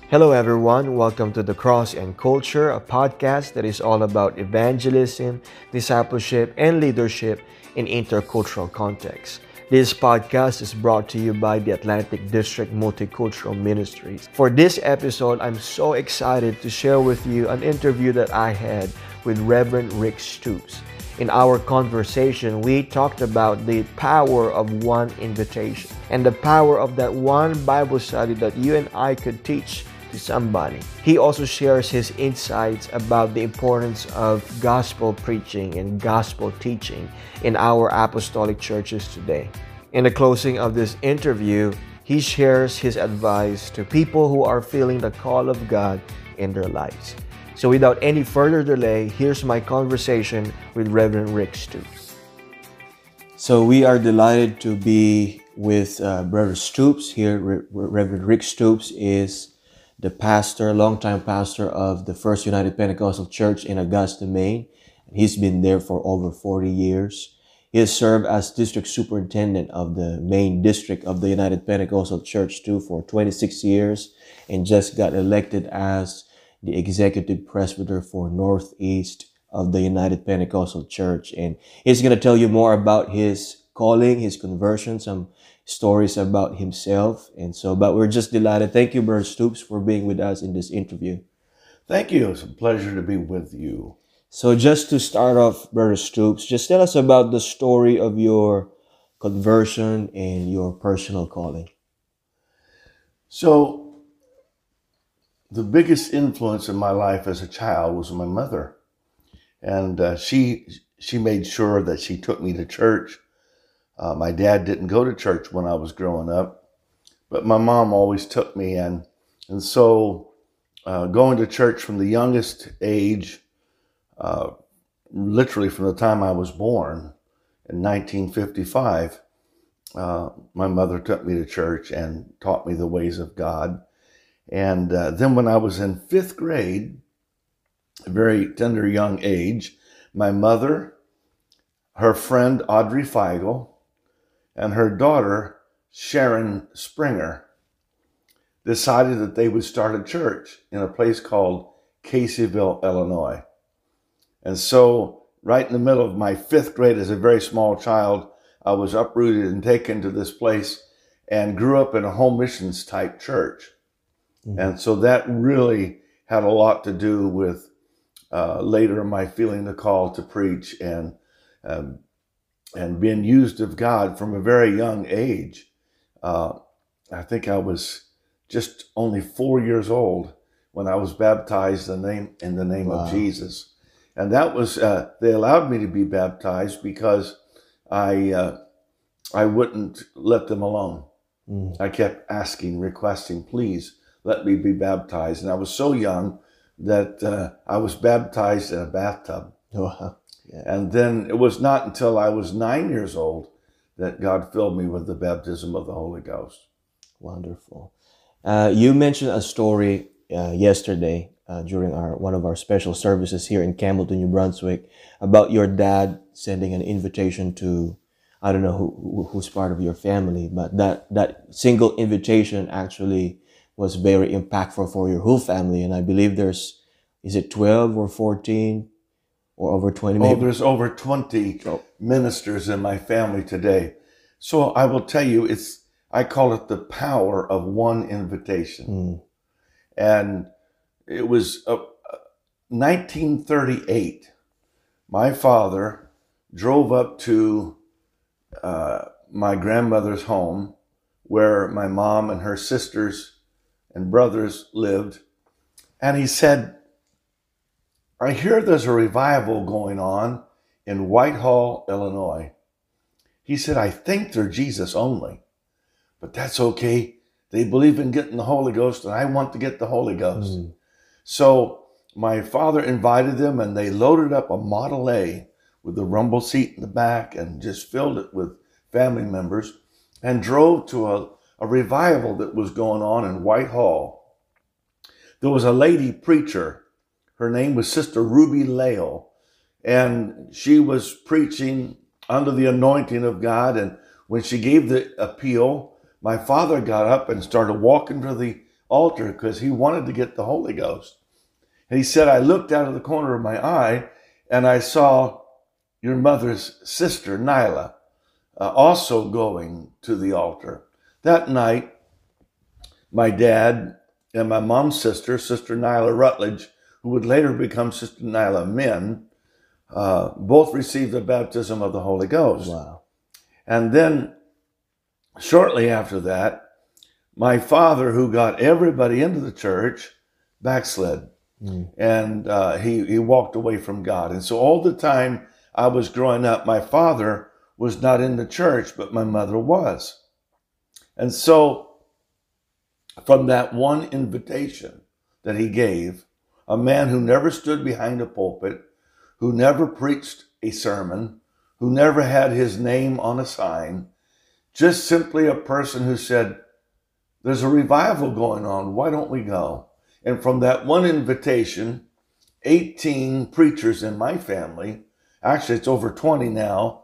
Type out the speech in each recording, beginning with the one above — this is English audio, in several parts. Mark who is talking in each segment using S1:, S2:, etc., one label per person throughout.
S1: Hello, everyone. Welcome to The Cross and Culture, a podcast that is all about evangelism, discipleship, and leadership in intercultural contexts. This podcast is brought to you by the Atlantic District Multicultural Ministries. For this episode, I'm so excited to share with you an interview that I had with Reverend Rick Stoops. In our conversation, we talked about the power of one invitation and the power of that one Bible study that you and I could teach to somebody. He also shares his insights about the importance of gospel preaching and gospel teaching in our apostolic churches today. In the closing of this interview, he shares his advice to people who are feeling the call of God in their lives. So without any further delay, here's my conversation with Reverend Rick Stoops. So we are delighted to be with Brother Stoops here. Reverend Rick Stoops is the pastor, longtime pastor of the First United Pentecostal Church in Augusta, Maine. He's been there for over 40 years. He has served as district superintendent of the Maine district of the United Pentecostal Church too for 26 years and just got elected as the executive presbyter for Northeast of the United Pentecostal Church. And he's going to tell you more about his calling, his conversion, some stories about himself. But we're just delighted. Thank you, Brother Stoops, for being with us in this interview.
S2: Thank you. It's a pleasure to be with you.
S1: So just to start off, Brother Stoops, just tell us about the story of your conversion and your personal calling.
S2: So, the biggest influence in my life as a child was my mother. And she made sure that she took me to church. My dad didn't go to church when I was growing up, but my mom always took me in. And so going to church from the youngest age, literally from the time I was born in 1955, my mother took me to church and taught me the ways of God. And then when I was in fifth grade, a very tender young age, my mother, her friend Audrey Feigl, and her daughter, Sharon Springer, decided that they would start a church in a place called Caseyville, Illinois. And so right in the middle of my fifth grade as a very small child, I was uprooted and taken to this place and grew up in a home missions type church. Mm-hmm. And so that really had a lot to do with later my feeling the call to preach and being used of God from a very young age. I think I was just only 4 years old when I was baptized in the name
S1: Wow.
S2: of Jesus. And that was, they allowed me to be baptized because I wouldn't let them alone. Mm. I kept asking, requesting, please let me be baptized. And I was so young that I was baptized in a bathtub.
S1: Wow. Yeah.
S2: And then it was not until I was 9 years old that God filled me with the baptism of the Holy Ghost.
S1: Wonderful. You mentioned a story yesterday during one of our special services here in Campbellton, New Brunswick, about your dad sending an invitation to, I don't know who's part of your family, but that single invitation actually was very impactful for your whole family. And I believe is it 12 or 14? Or over 20 maybe?
S2: Oh, there's over 20 ministers in my family today. So I will tell you, I call it the power of one invitation. Mm. And it was 1938. My father drove up to my grandmother's home where my mom and her sisters and brothers lived. And he said, I hear there's a revival going on in Whitehall, Illinois. He said, I think they're Jesus only, but that's okay. They believe in getting the Holy Ghost, and I want to get the Holy Ghost. Mm. So my father invited them, and they loaded up a Model A with a rumble seat in the back and just filled it with family members and drove to a revival that was going on in Whitehall. There was a lady preacher. Her name was Sister Ruby Lale, and she was preaching under the anointing of God. And when she gave the appeal, my father got up and started walking to the altar because he wanted to get the Holy Ghost. And he said, I looked out of the corner of my eye and I saw your mother's sister, Nyla, also going to the altar. That night, my dad and my mom's sister, Sister Nyla Rutledge, who would later become Sister Nyla Min, both received the baptism of the Holy Ghost.
S1: Wow. And
S2: then shortly after that, my father, who got everybody into the church, backslid. And he walked away from God. And so all the time I was growing up, my father was not in the church, but my mother was. And so from that one invitation that he gave, a man who never stood behind a pulpit, who never preached a sermon, who never had his name on a sign, just simply a person who said, there's a revival going on, why don't we go? And from that one invitation, 18 preachers in my family, actually it's over 20 now,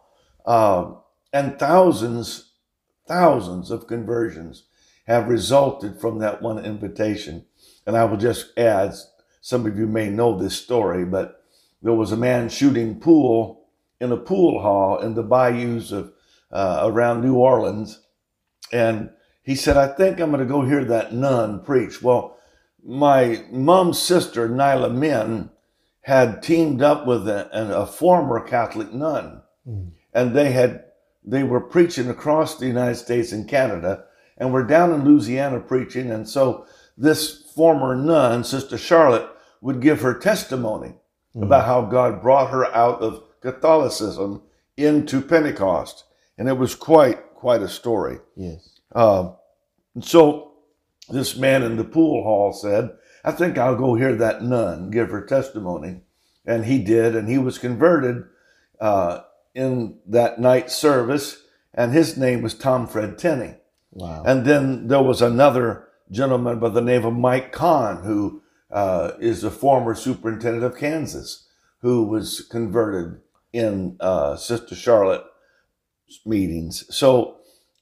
S2: and thousands of conversions have resulted from that one invitation. And I will just add, some of you may know this story, but there was a man shooting pool in a pool hall in the bayous of around New Orleans. And he said, I think I'm going to go hear that nun preach. Well, my mom's sister, Nyla Min, had teamed up with a former Catholic nun. And they were preaching across the United States and Canada, and we're down in Louisiana preaching. And so this former nun, Sister Charlotte, would give her testimony about how God brought her out of Catholicism into Pentecost. And it was quite a story.
S1: Yes.
S2: So this man in the pool hall said, I think I'll go hear that nun give her testimony. And he did, and he was converted in that night service, and his name was Tom Fred Tenney.
S1: Wow.
S2: And then there was another gentleman by the name of Mike Kahn, who is the former superintendent of Kansas, who was converted in Sister Charlotte's meetings. So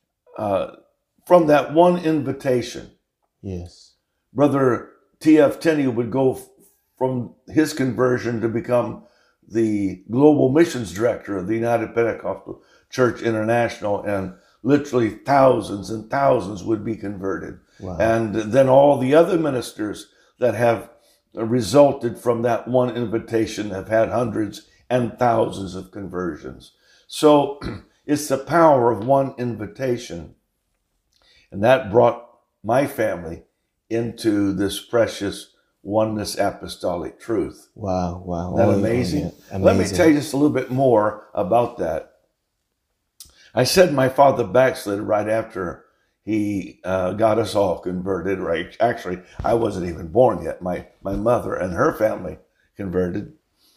S2: from that one invitation,
S1: yes,
S2: Brother T.F. Tenney would go from his conversion to become the global missions director of the United Pentecostal Church International, and literally thousands and thousands would be converted.
S1: Wow.
S2: And then all the other ministers that have resulted from that one invitation have had hundreds and thousands of conversions. So it's the power of one invitation. And that brought my family into this precious oneness apostolic truth.
S1: Wow, wow.
S2: Isn't that amazing? Let me tell you just a little bit more about that. I said my father backslid right after he got us all converted. Right? Actually, I wasn't even born yet. My mother and her family converted.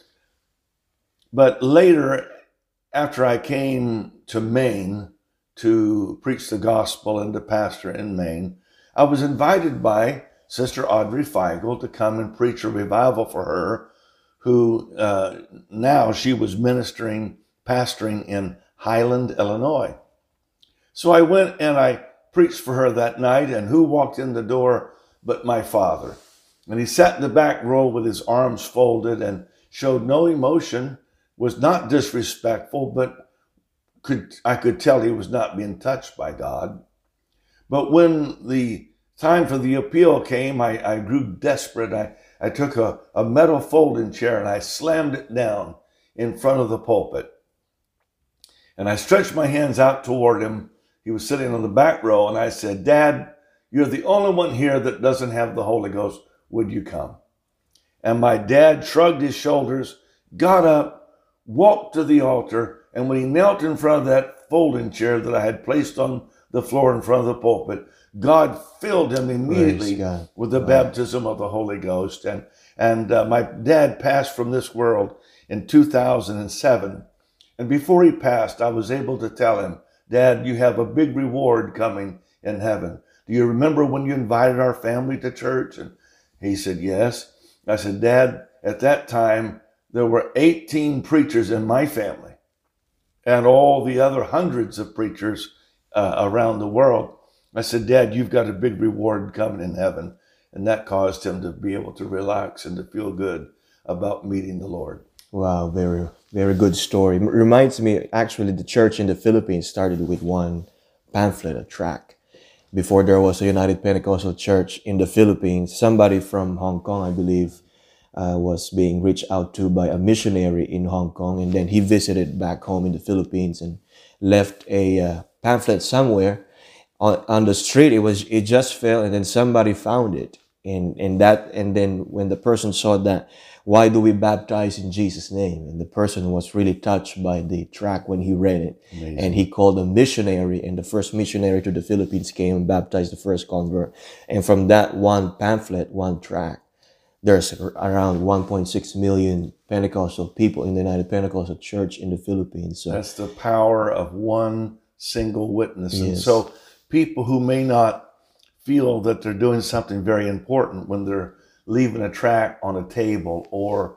S2: But later, after I came to Maine to preach the gospel and to pastor in Maine, I was invited by Sister Audrey Feigl to come and preach a revival for her, who now she was pastoring in Highland, Illinois. So I went and I preached for her that night, and who walked in the door but my father? And he sat in the back row with his arms folded and showed no emotion, was not disrespectful, but I could tell he was not being touched by God. But when the time for the appeal came, I grew desperate. I took a metal folding chair and I slammed it down in front of the pulpit. And I stretched my hands out toward him. He was sitting on the back row, and I said, Dad, you're the only one here that doesn't have the Holy Ghost. Would you come? And my dad shrugged his shoulders, got up, walked to the altar, and when he knelt in front of that folding chair that I had placed on the floor in front of the pulpit, God filled him immediately with the baptism of the Holy Ghost. And my dad passed from this world in 2007. And before he passed, I was able to tell him, Dad, you have a big reward coming in heaven. Do you remember when you invited our family to church? And he said, yes. I said, Dad, at that time, there were 18 preachers in my family and all the other hundreds of preachers around the world. I said, Dad, you've got a big reward coming in heaven. and that caused him to be able to relax and to feel good about meeting the Lord.
S1: Wow, very, very good story. Reminds me, actually, the church in the Philippines started with one pamphlet, a tract. Before there was a United Pentecostal Church in the Philippines, somebody from Hong Kong, I believe, was being reached out to by a missionary in Hong Kong, and then he visited back home in the Philippines and left a pamphlet somewhere on the street. It just fell, and then somebody found it, and then when the person saw that, why do we baptize in Jesus' name? And the person was really touched by the tract when he read it.
S2: Amazing.
S1: And he called a missionary, and the first missionary to the Philippines came and baptized the first convert. And from that one pamphlet, one tract, there's around 1.6 million Pentecostal people in the United Pentecostal Church in the Philippines. So
S2: that's the power of one single witness. And
S1: Yes.
S2: so people who may not feel that they're doing something very important when they're leaving a tract on a table or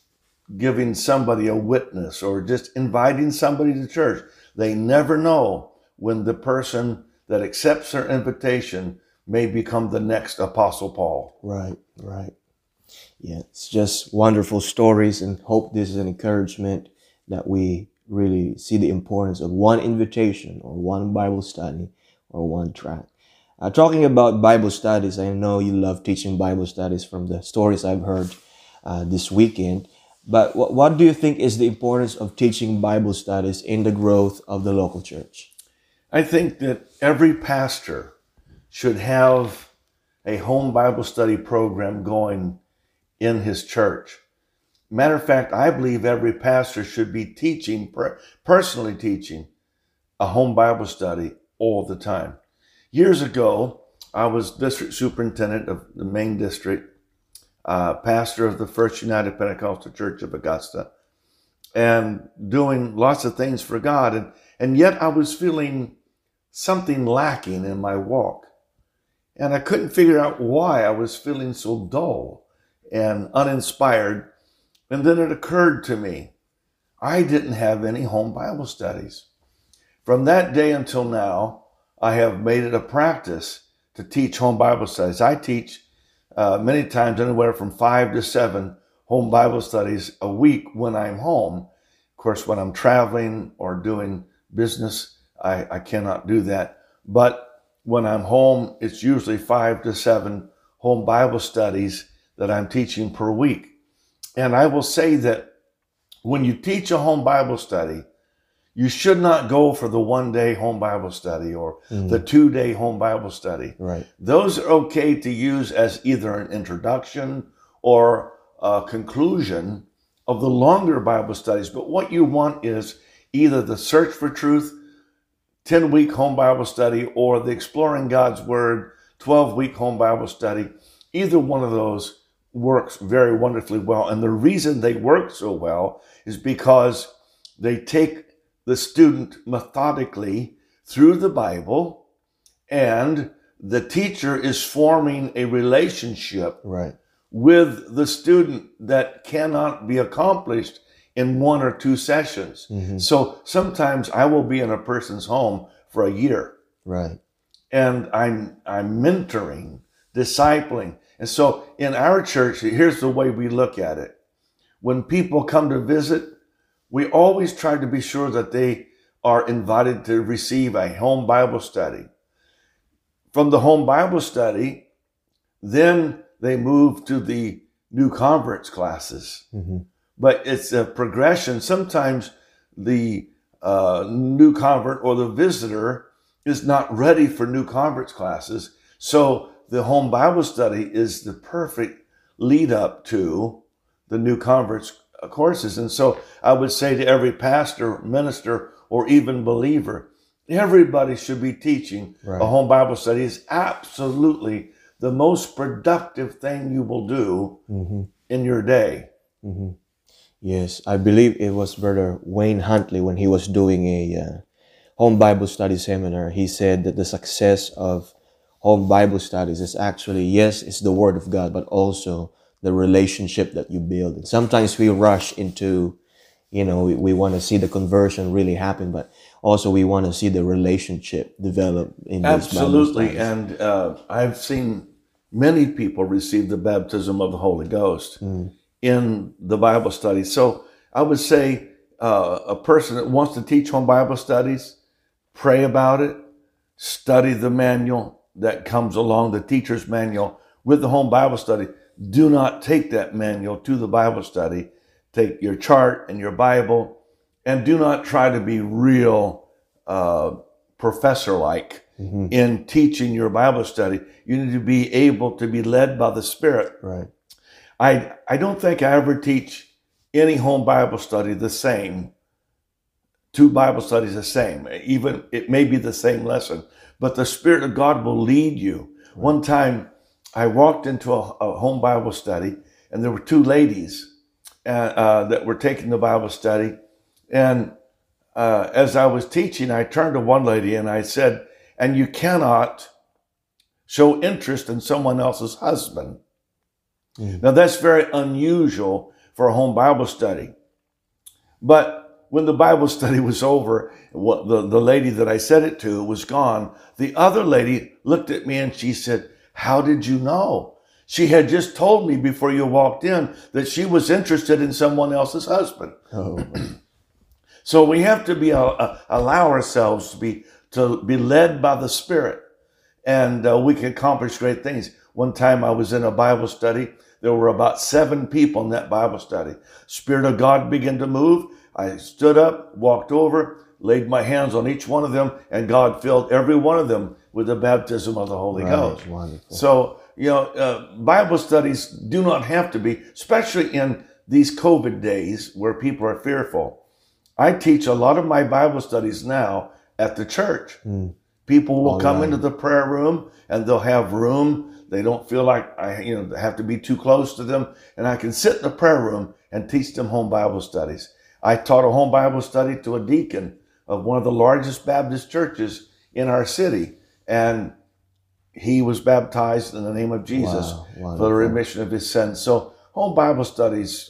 S2: giving somebody a witness or just inviting somebody to church, they never know when the person that accepts their invitation may become the next Apostle Paul.
S1: Right, right. Yeah, it's just wonderful stories, and hope this is an encouragement that we really see the importance of one invitation or one Bible study or one tract. Talking about Bible studies, I know you love teaching Bible studies from the stories I've heard this weekend. But what do you think is the importance of teaching Bible studies in the growth of the local church?
S2: I think that every pastor should have a home Bible study program going in his church. Matter of fact, I believe every pastor should be teaching, personally teaching, a home Bible study all the time. Years ago, I was district superintendent of the main district, pastor of the First United Pentecostal Church of Augusta, and doing lots of things for God. And yet I was feeling something lacking in my walk. And I couldn't figure out why I was feeling so dull and uninspired. And then it occurred to me, I didn't have any home Bible studies. From that day until now, I have made it a practice to teach home Bible studies. I teach many times anywhere from 5 to 7 home Bible studies a week when I'm home. Of course, when I'm traveling or doing business, I cannot do that. But when I'm home, it's usually 5 to 7 home Bible studies that I'm teaching per week. And I will say that when you teach a home Bible study, you should not go for the 1-day home Bible study or the 2-day home Bible study.
S1: Right.
S2: Those are okay to use as either an introduction or a conclusion of the longer Bible studies. But what you want is either the Search for Truth 10-week home Bible study or the Exploring God's Word 12-week home Bible study. Either one of those works very wonderfully well. And the reason they work so well is because they take the student methodically through the Bible, and the teacher is forming a relationship
S1: Right.
S2: with the student that cannot be accomplished in 1 or 2 sessions. So sometimes I will be in a person's home for a year,
S1: Right.
S2: and I'm mentoring, discipling. And so in our church, here's the way we look at it. When people come to visit, we always try to be sure that they are invited to receive a home Bible study. From the home Bible study, then they move to the new converts classes. But it's a progression. Sometimes the new convert or the visitor is not ready for new converts classes. So the home Bible study is the perfect lead up to the new converts courses. And so I would say to every pastor, minister, or even believer, everybody should be teaching a home Bible study. It's absolutely the most productive thing you will do in your day.
S1: Yes, I believe it was Brother Wayne Huntley when he was doing a home Bible study seminar. He said that the success of home Bible studies is actually, yes, it's the Word of God, but also the relationship that you build. And sometimes we rush into, we want to see the conversion really happen, but also we want to see the relationship develop in these Bible
S2: Absolutely.
S1: studies.
S2: And I've seen many people receive the baptism of the Holy Ghost in the Bible study. So I would say a person that wants to teach home Bible studies, pray about it, study the manual that comes along, the teacher's manual with the home Bible study. Do not take that manual to the Bible study. Take your chart and your Bible, and do not try to be real professor-like in teaching your Bible study. You need to be able to be led by the Spirit.
S1: Right.
S2: I don't think I ever teach any home Bible study the same, two Bible studies the same. Even it may be the same lesson, but the Spirit of God will lead you. Right. One time I walked into a home Bible study, and there were two ladies that were taking the Bible study. And as I was teaching, I turned to one lady and I said, and you cannot show interest in someone else's husband. Now that's very unusual for a home Bible study. But when the Bible study was over, the lady that I said it to was gone. The other lady looked at me and she said, "How did you know?" She had just told me before you walked in that she was interested in someone else's husband. Oh. So we have to allow ourselves to be led by the Spirit, and we can accomplish great things. One time I was in a Bible study. There were about 7 people in that Bible study. Spirit of God began to move. I stood up, walked over, laid my hands on each one of them, and God filled every one of them with the baptism of the Holy Ghost.
S1: Wonderful.
S2: So, Bible studies do not have to be, especially in these COVID days where people are fearful. I teach a lot of my Bible studies now at the church. People will come into the prayer room and they'll have room. They don't feel like I have to be too close to them. And I can sit in the prayer room and teach them home Bible studies. I taught a home Bible study to a deacon of one of the largest Baptist churches in our city. And he was baptized in the name of Jesus for the remission of his sins. So home Bible studies,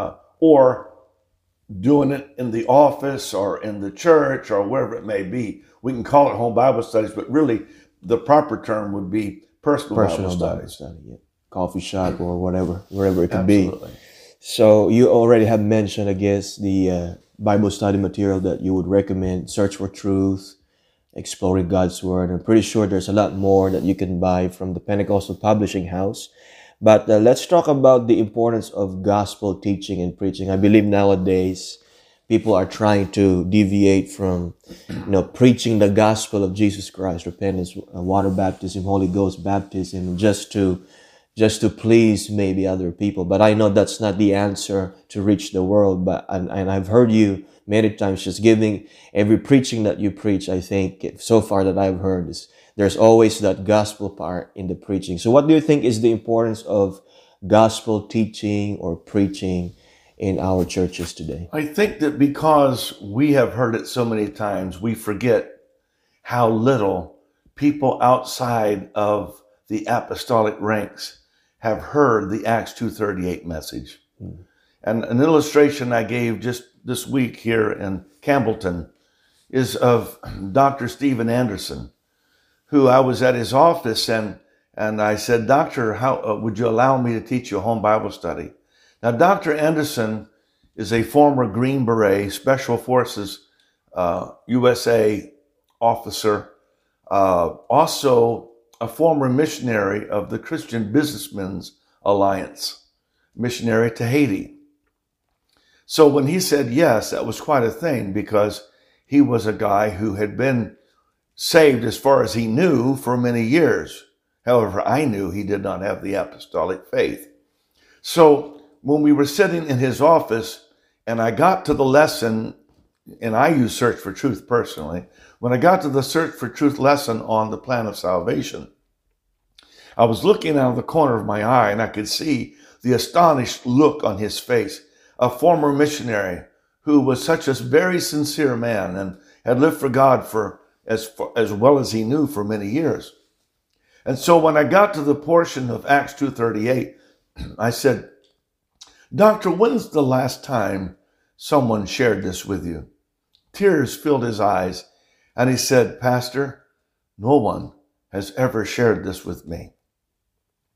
S2: or doing it in the office or in the church or wherever it may be. We can call it home Bible studies, but really the proper term would be personal Bible studies.
S1: Coffee shop or whatever, wherever it could be. So you already have mentioned, I guess, the Bible study material that you would recommend, Search for Truth, Exploring God's Word. I'm pretty sure there's a lot more that you can buy from the Pentecostal Publishing House. But let's talk about the importance of gospel teaching and preaching. I believe nowadays people are trying to deviate from, preaching the gospel of Jesus Christ, repentance, water baptism, Holy Ghost baptism, just to please maybe other people. But I know that's not the answer to reach the world. And I've heard you many times just giving every preaching that you preach. I think so far that I've heard is there's always that gospel part in the preaching. So what do you think is the importance of gospel teaching or preaching in our churches today?
S2: I think that because we have heard it so many times, we forget how little people outside of the apostolic ranks have heard the Acts 2:38 message. And an illustration I gave just this week here in Campbellton is of Dr. Steven Anderson, who I was at his office and I said, "Doctor, how would you allow me to teach you a home Bible study?" Now, Dr. Anderson is a former Green Beret, Special Forces USA officer, also a former missionary of the Christian Businessmen's Alliance, missionary to Haiti. So when he said yes, that was quite a thing, because he was a guy who had been saved as far as he knew for many years. However, I knew he did not have the apostolic faith. So when we were sitting in his office and I got to the lesson, and I use Search for Truth personally, when I got to the Search for Truth lesson on the plan of salvation, I was looking out of the corner of my eye and I could see the astonished look on his face. A former missionary who was such a very sincere man and had lived for God for as well as he knew for many years. And so when I got to the portion of Acts 2:38, I said, "Doctor, when's the last time someone shared this with you?" Tears filled his eyes, and he said, "Pastor, no one has ever shared this with me."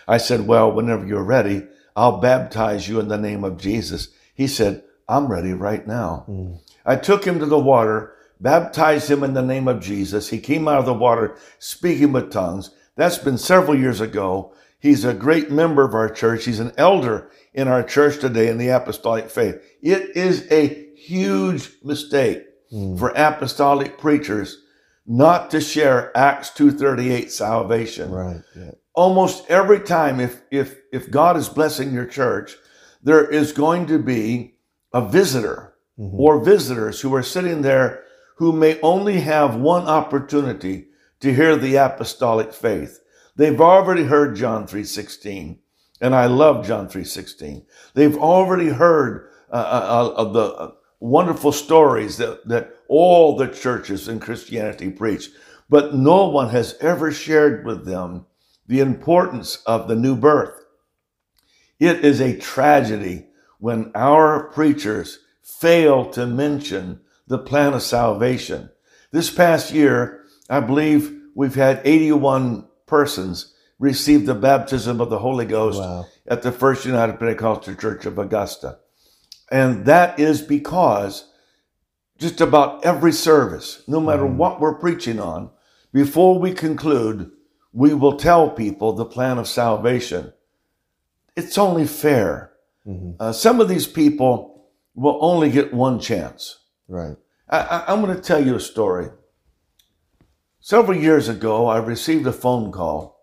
S2: I said, well, whenever you're ready, I'll baptize you in the name of Jesus. He said, I'm ready right now. I took him to the water, baptized him in the name of Jesus. He came out of the water speaking with tongues. That's been several years ago. He's a great member of our church. He's an elder in our church today in the apostolic faith. It is a huge mistake for apostolic preachers not to share Acts 2:38 salvation.
S1: Right. Yeah.
S2: Almost every time, if God is blessing your church, there is going to be a visitor or visitors who are sitting there who may only have one opportunity to hear the apostolic faith. They've already heard John 3:16, and I love John 3:16. They've already heard of the wonderful stories that all the churches in Christianity preach, but no one has ever shared with them the importance of the new birth. It is a tragedy when our preachers fail to mention the plan of salvation. This past year, I believe we've had 81 persons receive the baptism of the Holy Ghost at the First United Pentecostal Church of Augusta. And that is because just about every service, no matter what we're preaching on, before we conclude, we will tell people the plan of salvation. It's only fair. Some of these people will only get one chance.
S1: Right.
S2: I'm going to tell you a story. Several years ago, I received a phone call.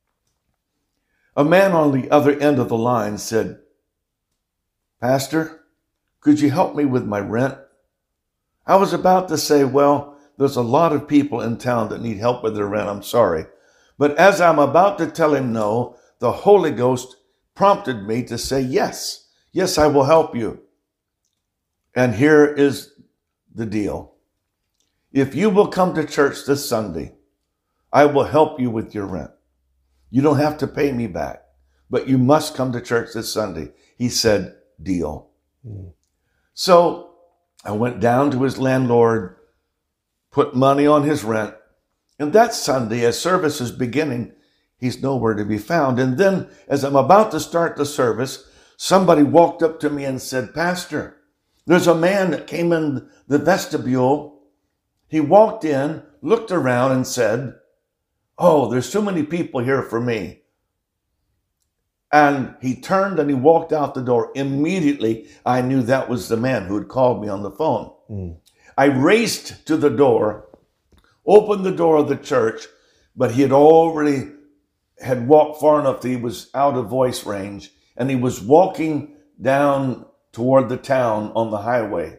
S2: A man on the other end of the line said, Pastor, could you help me with my rent? I was about to say, well, there's a lot of people in town that need help with their rent. I'm sorry. But as I'm about to tell him no, the Holy Ghost prompted me to say yes. Yes, I will help you. And here is the deal. If you will come to church this Sunday, I will help you with your rent. You don't have to pay me back, but you must come to church this Sunday. He said, deal. So I went down to his landlord, put money on his rent. And that Sunday, as service is beginning, he's nowhere to be found. And then as I'm about to start the service, somebody walked up to me and said, Pastor, there's a man that came in the vestibule. He walked in, looked around and said, oh, there's so many people here for me. And he turned and he walked out the door. Immediately, I knew that was the man who had called me on the phone. I raced to the door, opened the door of the church, but he had already walked far enough that he was out of voice range, and he was walking down toward the town on the highway.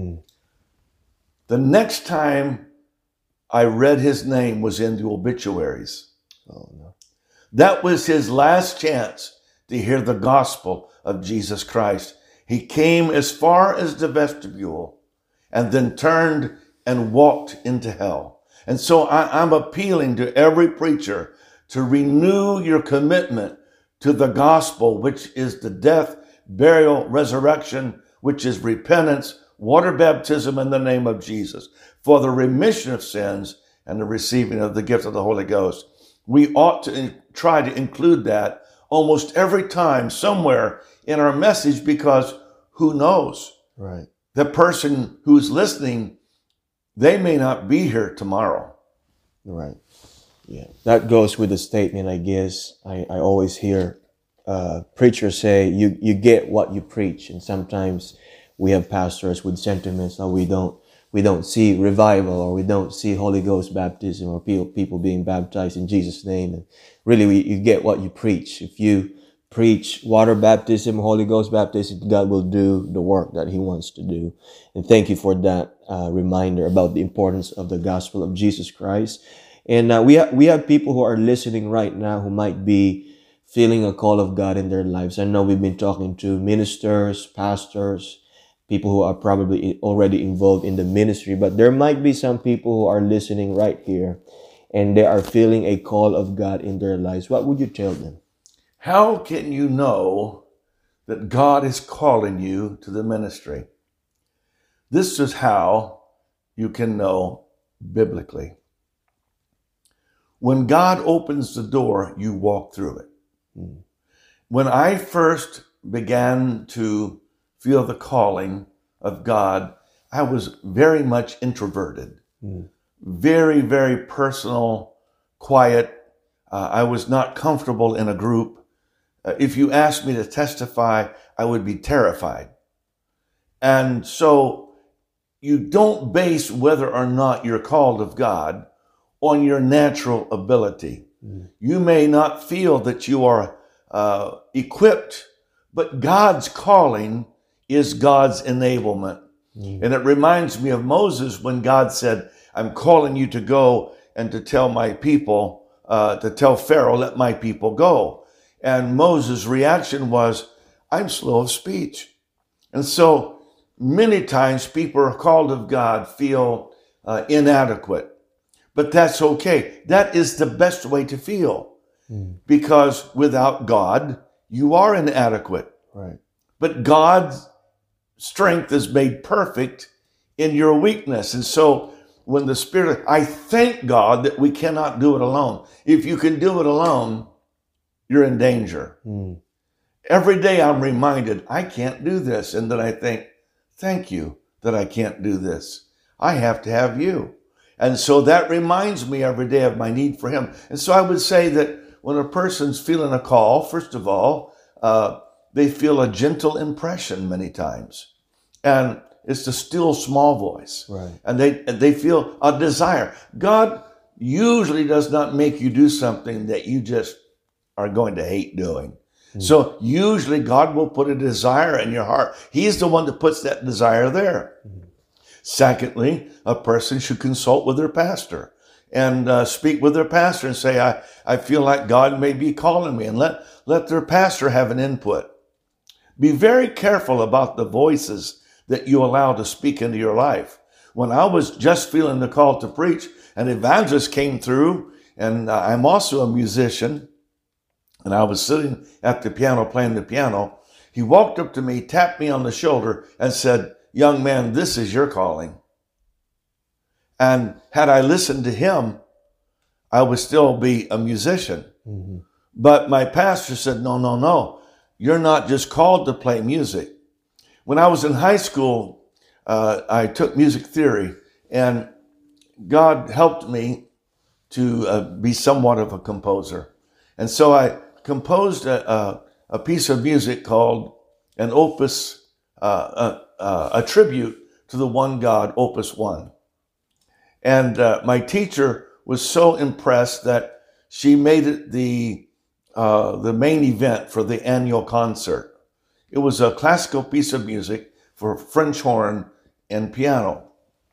S2: The next time I read his name was in the obituaries. Oh, no. That was his last chance to hear the gospel of Jesus Christ. He came as far as the vestibule and then turned and walked into hell. And so I'm appealing to every preacher to renew your commitment to the gospel, which is the death, burial, resurrection, which is repentance, water baptism in the name of Jesus, for the remission of sins and the receiving of the gift of the Holy Ghost. We ought to try to include that almost every time somewhere in our message, because who knows?
S1: Right.
S2: The person who's listening, they may not be here tomorrow.
S1: Right. Yeah. That goes with the statement, I guess. I always hear preachers say, you get what you preach. And sometimes we have pastors with sentiments that we don't see revival, or we don't see Holy Ghost baptism, or people being baptized in Jesus' name. And really, you get what you preach. If you preach water baptism, Holy Ghost baptism, God will do the work that He wants to do. And thank you for that reminder about the importance of the gospel of Jesus Christ. And we have people who are listening right now who might be feeling a call of God in their lives. I know we've been talking to ministers, pastors, people who are probably already involved in the ministry, but there might be some people who are listening right here and they are feeling a call of God in their lives. What would you tell them?
S2: How can you know that God is calling you to the ministry? This is how you can know biblically. When God opens the door, you walk through it.
S1: Mm.
S2: When I first began to feel the calling of God, I was very much introverted,
S1: Mm.
S2: very, very personal, quiet. I was not comfortable in a group. If you asked me to testify, I would be terrified. And so you don't base whether or not you're called of God on your natural ability.
S1: Mm.
S2: You may not feel that you are equipped, but God's calling is God's enablement.
S1: Mm.
S2: And it reminds me of Moses when God said, I'm calling you to go and to tell my people, to tell Pharaoh, let my people go. And Moses' reaction was, I'm slow of speech. And so many times people are called of God feel inadequate. But that's okay. That is the best way to feel.
S1: Mm.
S2: Because without God, you are inadequate.
S1: Right.
S2: But God's strength is made perfect in your weakness. And so when the Spirit, I thank God that we cannot do it alone. If you can do it alone, you're in danger.
S1: Mm.
S2: Every day I'm reminded I can't do this. And then I think, thank you that I can't do this. I have to have you. And so that reminds me every day of my need for Him. And so I would say that when a person's feeling a call, first of all, they feel a gentle impression many times. And it's the still small voice.
S1: Right.
S2: And they feel a desire. God usually does not make you do something that you just are going to hate doing. So usually God will put a desire in your heart. He's the one that puts that desire there. Secondly, a person should consult with their pastor and speak with their pastor and say, I feel like God may be calling me, and let their pastor have an input. Be very careful about the voices that you allow to speak into your life. When I was just feeling the call to preach, an evangelist came through, and I'm also a musician, and I was sitting at the piano playing the piano. He walked up to me, tapped me on the shoulder, and said, young man, this is your calling. And had I listened to him, I would still be a musician.
S1: Mm-hmm.
S2: But my pastor said, no, you're not just called to play music. When I was in high school, I took music theory, and God helped me to be somewhat of a composer. And so I composed a piece of music called an opus, a tribute to the one God, Opus 1. And my teacher was so impressed that she made it the main event for the annual concert. It was a classical piece of music for French horn and piano.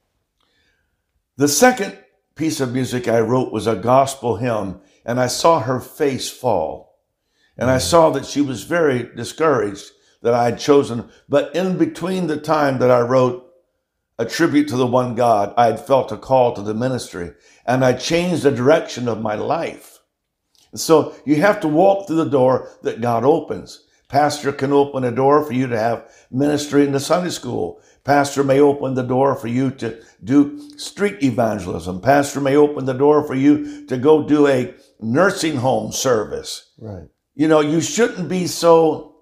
S2: The second piece of music I wrote was a gospel hymn, and I saw her face fall. And I saw that she was very discouraged that I had chosen. But in between the time that I wrote a tribute to the one God, I had felt a call to the ministry, and I changed the direction of my life. And so you have to walk through the door that God opens. Pastor can open a door for you to have ministry in the Sunday school. Pastor may open the door for you to do street evangelism. Pastor may open the door for you to go do a nursing home service.
S1: Right.
S2: You know, you shouldn't be so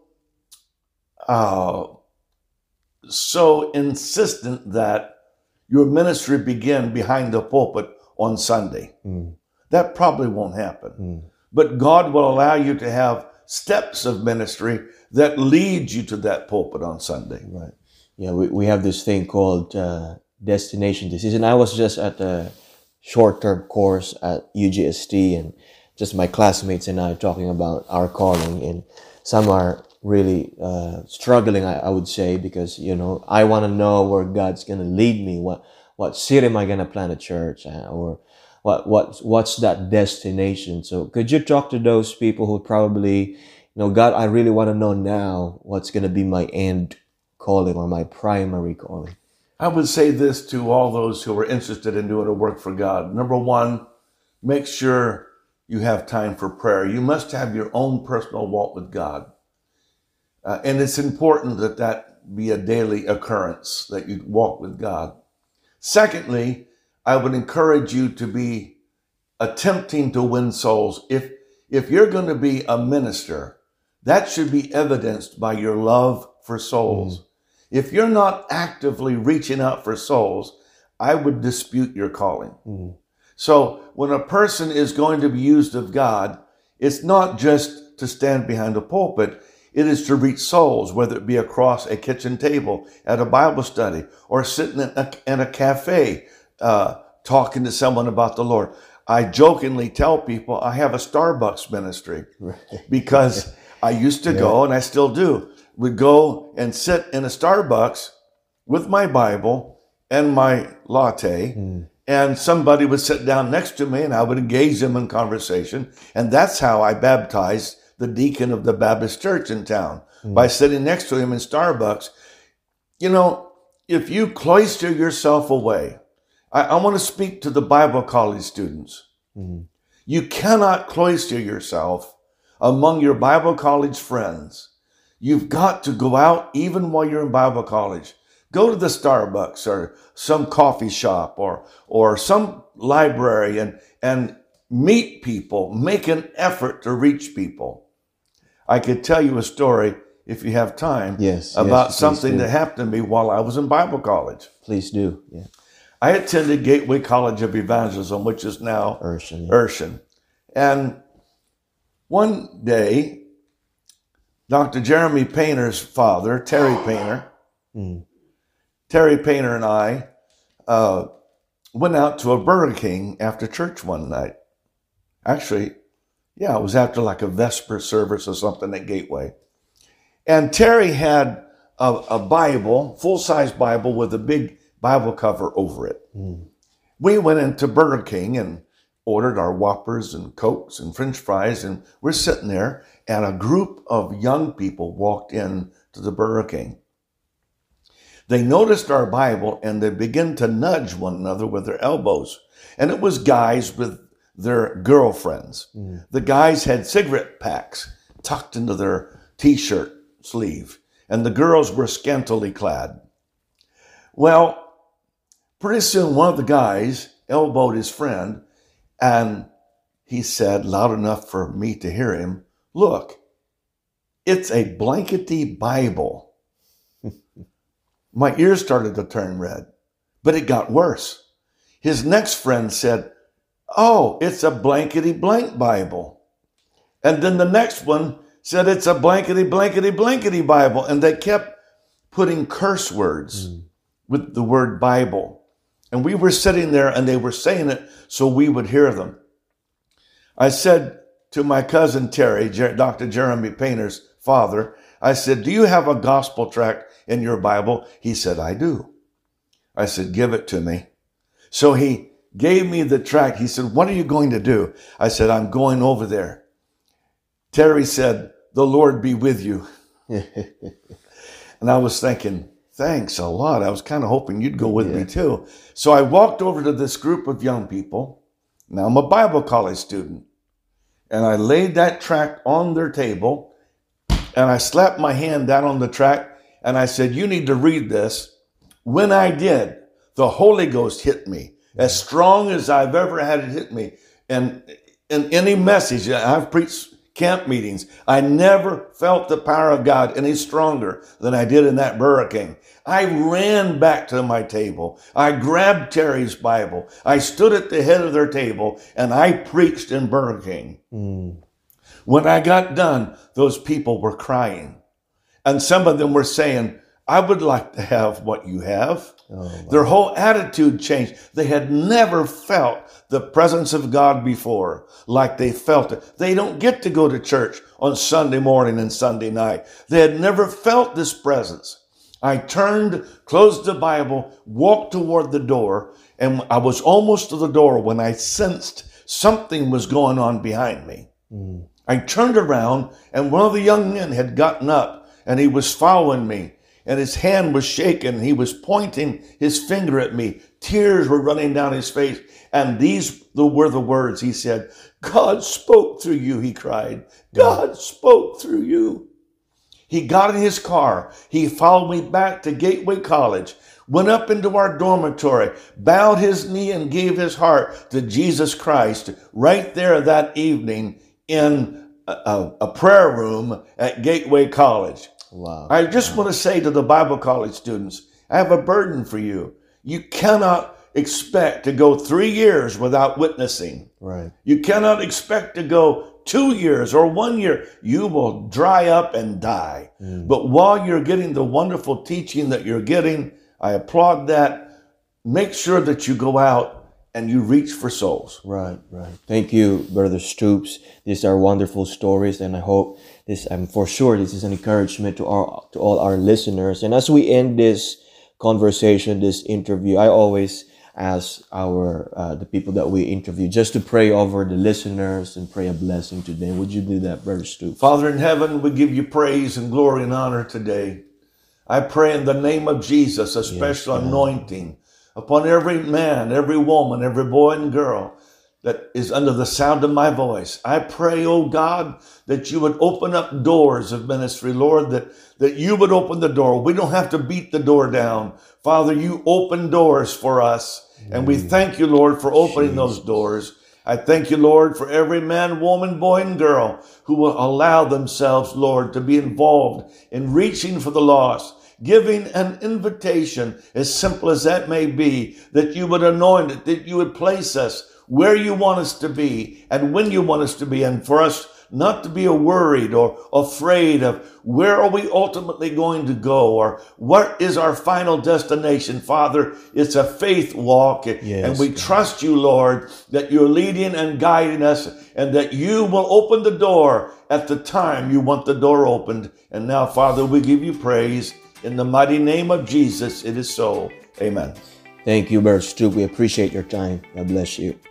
S2: insistent that your ministry begin behind the pulpit on Sunday.
S1: Mm.
S2: That probably won't happen.
S1: Mm.
S2: But God will allow you to have steps of ministry that lead you to that pulpit on Sunday.
S1: Right. Yeah, we have this thing called destination decision. I was just at a short-term course at UGST, and just my classmates and I talking about our calling, and some are really struggling, I would say, because, you know, I want to know where God's going to lead me. What city am I going to plant a church, or what's that destination? So could you talk to those people who probably, you know, God, I really want to know now what's going to be my end calling or my primary calling?
S2: I would say this to all those who are interested in doing a work for God. Number one, make sure you have time for prayer. You must have your own personal walk with God. And it's important that that be a daily occurrence, that you walk with God. Secondly, I would encourage you to be attempting to win souls. If if you're going to be a minister, that should be evidenced by your love for souls. If you're not actively reaching out for souls, I would dispute your calling. So when a person is going to be used of God, it's not just to stand behind a pulpit. It is to reach souls, whether it be across a kitchen table at a Bible study or sitting in a cafe talking to someone about the Lord. I jokingly tell people I have a Starbucks ministry because I used to go, and I still do, would go and sit in a Starbucks with my Bible and my latte, and somebody would sit down next to me and I would engage them in conversation. And that's how I baptized the deacon of the Baptist church in town, by sitting next to him in Starbucks. You know, if you cloister yourself away, I want to speak to the Bible college students. You cannot cloister yourself among your Bible college friends. You've got to go out even while you're in Bible college. Go to the Starbucks or some coffee shop or some library and meet people. Make an effort to reach people. I could tell you a story, if you have time, about something that happened to me while I was in Bible college.
S1: Please do. Yeah.
S2: I attended Gateway College of Evangelism, which is now Urshan. And one day, Dr. Jeremy Painter's father, Terry Painter, Terry Painter and I went out to a Burger King after church one night. Actually, it was after like a Vesper service or something at Gateway. And Terry had a Bible, full-size Bible with a big Bible cover over it. We went into Burger King and ordered our Whoppers and Cokes and French fries, and we're sitting there, and a group of young people walked in to the Burger King. They noticed our Bible, and they began to nudge one another with their elbows. And it was guys with their girlfriends. The guys had cigarette packs tucked into their T-shirt sleeve, and the girls were scantily clad. Well, pretty soon one of the guys elbowed his friend, and he said, loud enough for me to hear him, "Look, it's a blankety Bible." My ears started to turn red, but it got worse. His next friend said, "Oh, it's a blankety blank Bible." And then the next one said, "It's a blankety blankety blankety Bible." And they kept putting curse words with the word Bible. And we were sitting there and they were saying it so we would hear them. I said to my cousin Terry, Dr. Jeremy Painter's father, I said, "Do you have a gospel tract in your Bible?" He said, "I do." I said, "Give it to me." So he gave me the tract. He said, "What are you going to do?" I said, "I'm going over there." Terry said, "The Lord be with you." And I was thinking, thanks a lot. I was kind of hoping you'd go with me too. So I walked over to this group of young people. Now I'm a Bible college student. And I laid that tract on their table, and I slapped my hand down on the tract, and I said, "You need to read this." When I did, the Holy Ghost hit me as strong as I've ever had it hit me. And in any message, I've preached camp meetings, I never felt the power of God any stronger than I did in that Burger King. I ran back to my table. I grabbed Terry's Bible. I stood at the head of their table, and I preached in Burger King. When I got done, those people were crying. And some of them were saying, "I would like to have what you have." Their whole attitude changed. They had never felt the presence of God before like they felt it. They don't get to go to church on Sunday morning and Sunday night. They had never felt this presence. I turned, closed the Bible, walked toward the door, and I was almost to the door when I sensed something was going on behind me. I turned around, and one of the young men had gotten up, and he was following me. And his hand was shaking. He was pointing his finger at me. Tears were running down his face. And these were the words he said. "God spoke through you," he cried. "God spoke through you." He got in his car. He followed me back to Gateway College, went up into our dormitory, bowed his knee and gave his heart to Jesus Christ right there that evening in a prayer room at Gateway College.
S1: Wow.
S2: I just want to say to the Bible college students, I have a burden for you. You cannot expect to go 3 years without witnessing.
S1: Right.
S2: You cannot expect to go 2 years or 1 year. You will dry up and die. But while you're getting the wonderful teaching that you're getting, I applaud that. Make sure that you go out and you reach for souls.
S1: Right, right. Thank you, Brother Stoops. These are wonderful stories, and I hope I'm for sure this is an encouragement to all our listeners. And as we end this conversation, this interview, I always ask the people that we interview just to pray over the listeners and pray a blessing to them. Would you do that, Brother Stoops?
S2: Father in heaven, we give you praise and glory and honor today. I pray in the name of Jesus, a special anointing upon every man, every woman, every boy and girl that is under the sound of my voice. I pray, oh God, that you would open up doors of ministry, Lord, that you would open the door. We don't have to beat the door down. Father, you open doors for us. And we thank you, Lord, for opening those doors. I thank you, Lord, for every man, woman, boy, and girl who will allow themselves, Lord, to be involved in reaching for the lost, giving an invitation, as simple as that may be, that you would anoint it, that you would place us where you want us to be and when you want us to be, and for us not to be worried or afraid of where are we ultimately going to go or what is our final destination. Father, it's a faith walk, and we trust you, Lord, that you're leading and guiding us and that you will open the door at the time you want the door opened. And now, Father, we give you praise. In the mighty name of Jesus, it is so. Amen.
S1: Thank you, Brother Stoop. We appreciate your time. God bless you.